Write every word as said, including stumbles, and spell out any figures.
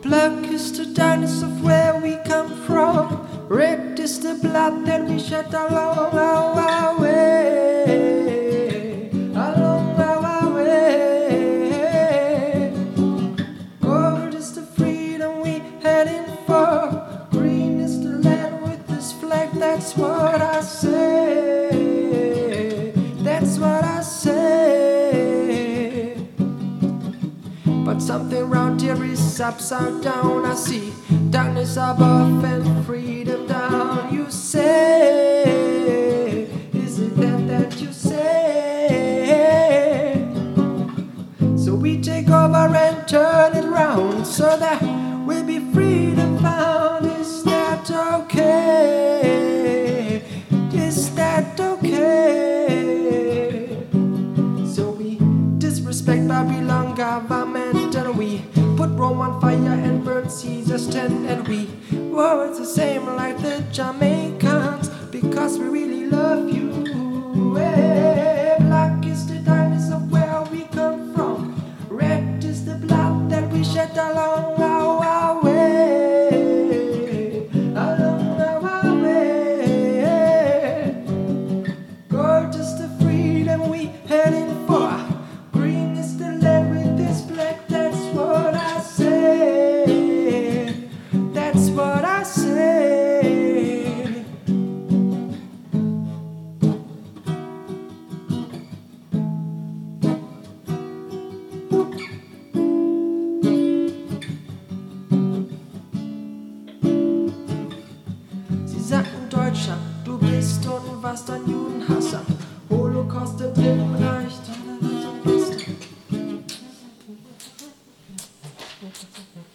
Black is the darkness of where we come from. Red is the blood that we shed along our way, along our way. Gold is the freedom we heading for. Green is the land with this flag. That's what I say. That's what I say. But something round here is upside down. I see darkness above and freedom down. You say, is it that that you say? So we take over and turn it round so that we'll be freedom found. Is that okay? Is that okay? So we disrespect Babylon government, and we put Rome on fire and burn Caesar's tent, and we were the same like the Jamaicans because we really love you. Hey, black is the darkness of where we come from. Red is the blood that we shed along our way, along our way. Gold is the freedom we heading for. Green is the land with this black. That's what I say. That's what I say. Sie sagten Deutscher, du bist und warst ein Judenhasser. Holocaust im Dritten Reich.